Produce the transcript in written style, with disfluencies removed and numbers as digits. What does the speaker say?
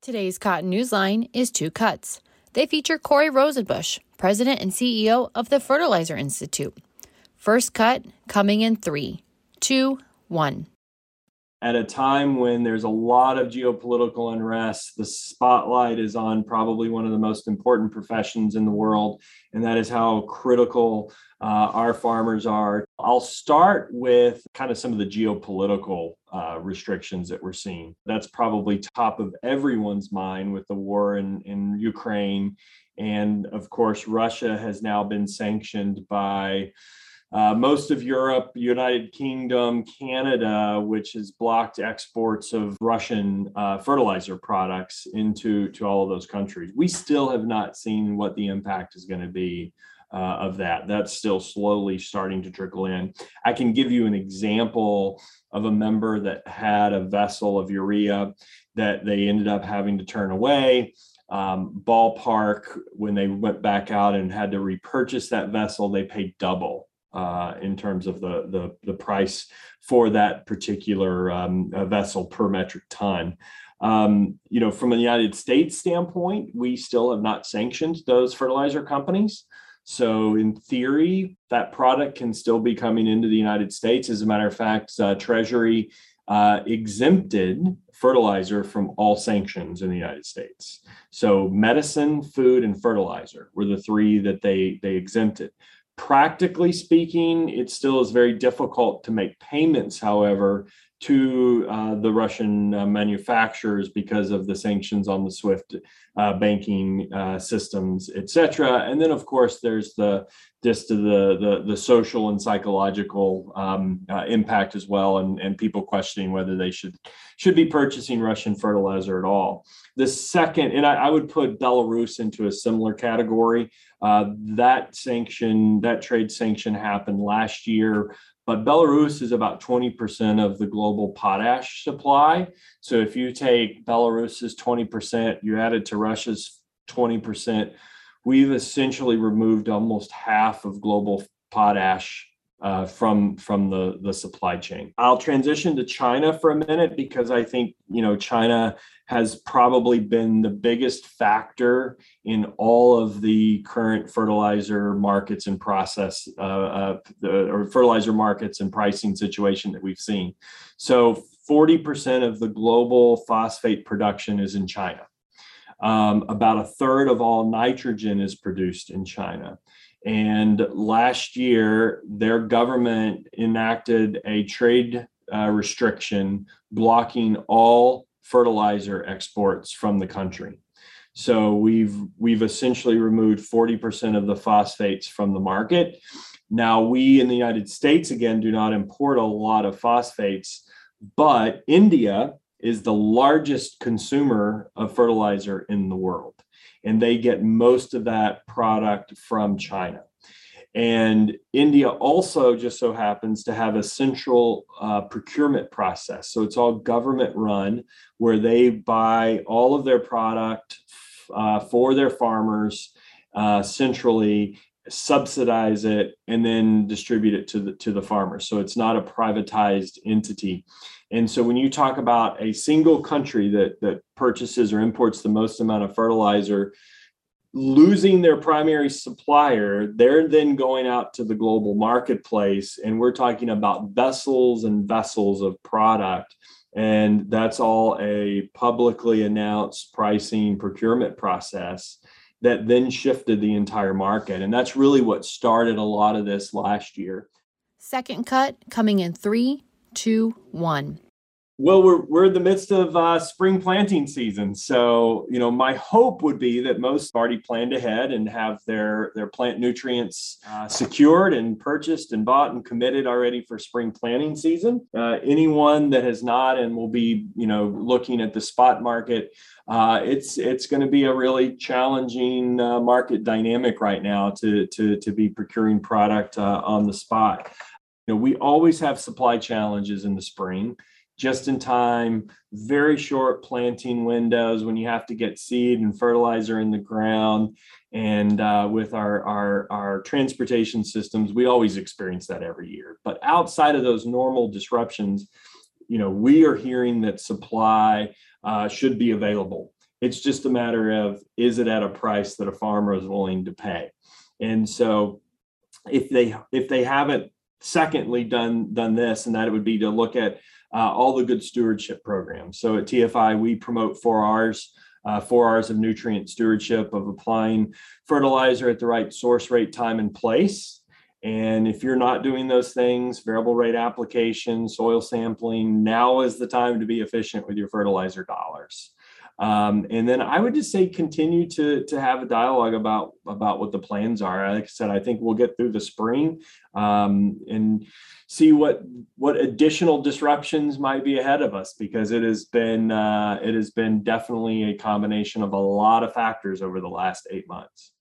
Today's Cotton Newsline is Two Cuts. They feature Corey Rosenbush, President and CEO of the Fertilizer Institute. First cut coming in 3, 2, 1. At a time when there's a lot of geopolitical unrest, the spotlight is on probably one of the most important professions in the world, and that is how critical our farmers are. I'll start with kind of some of the geopolitical restrictions that we're seeing. That's probably top of everyone's mind with the war in Ukraine. And of course, Russia has now been sanctioned by most of Europe, United Kingdom, Canada, which has blocked exports of Russian fertilizer products into all of those countries. We still have not seen what the impact is going to be of that. That's still slowly starting to trickle in. I can give you an example of a member that had a vessel of urea that they ended up having to turn away. Ballpark, when they went back out and had to repurchase that vessel, they paid double in terms of the price for that particular vessel per metric ton. From a United States standpoint, we still have not sanctioned those fertilizer companies. So in theory, that product can still be coming into the United States. As a matter of fact, Treasury exempted fertilizer from all sanctions in the United States. So medicine, food, and fertilizer were the three that they exempted. Practically speaking, it still is very difficult to make payments, however, to the Russian manufacturers because of the sanctions on the SWIFT banking systems, et cetera. And then, of course, there's the social and psychological impact as well, and people questioning whether they should be purchasing Russian fertilizer at all. The second, and I would put Belarus into a similar category. That trade sanction happened last year. But Belarus is about 20% of the global potash supply. So if you take Belarus's 20%, you add it to Russia's 20%, we've essentially removed almost half of global potash from the supply chain. I'll transition to China for a minute because I think China has probably been the biggest factor in all of the current fertilizer markets and fertilizer markets and pricing situation that we've seen. So 40% of the global phosphate production is in China. About a third of all nitrogen is produced in China. And last year, their government enacted a trade restriction blocking all fertilizer exports from the country. So we've essentially removed 40% of the phosphates from the market. Now, we in the United States, again, do not import a lot of phosphates, but India is the largest consumer of fertilizer in the world. And they get most of that product from China. And India also just so happens to have a central procurement process. So it's all government run, where they buy all of their product for their farmers centrally, subsidize it, and then distribute it to the farmers. So it's not a privatized entity. And so when you talk about a single country that purchases or imports the most amount of fertilizer, losing their primary supplier, they're then going out to the global marketplace, and we're talking about vessels and vessels of product. And that's all a publicly announced pricing procurement process that then shifted the entire market. And that's really what started a lot of this last year. Second cut coming in 3, 2, 1. Well, we're in the midst of spring planting season. So, my hope would be that most already planned ahead and have their plant nutrients secured and purchased and bought and committed already for spring planting season. Anyone that has not and will be, looking at the spot market, it's going to be a really challenging market dynamic right now to be procuring product on the spot. We always have supply challenges in the spring. Just in time, very short planting windows when you have to get seed and fertilizer in the ground. And with our transportation systems, we always experience that every year. But outside of those normal disruptions, we are hearing that supply should be available. It's just a matter of, is it at a price that a farmer is willing to pay? And so if they haven't secondly done this, and that it would be to look at all the good stewardship programs. So at TFI, we promote 4Rs. 4Rs of nutrient stewardship, of applying fertilizer at the right source, rate, time, and place. And if you're not doing those things, variable rate application, soil sampling, now is the time to be efficient with your fertilizer dollars. And then I would just say continue to have a dialogue about what the plans are. Like I said, I think we'll get through the spring and see what additional disruptions might be ahead of us, because it has been definitely a combination of a lot of factors over the last 8 months.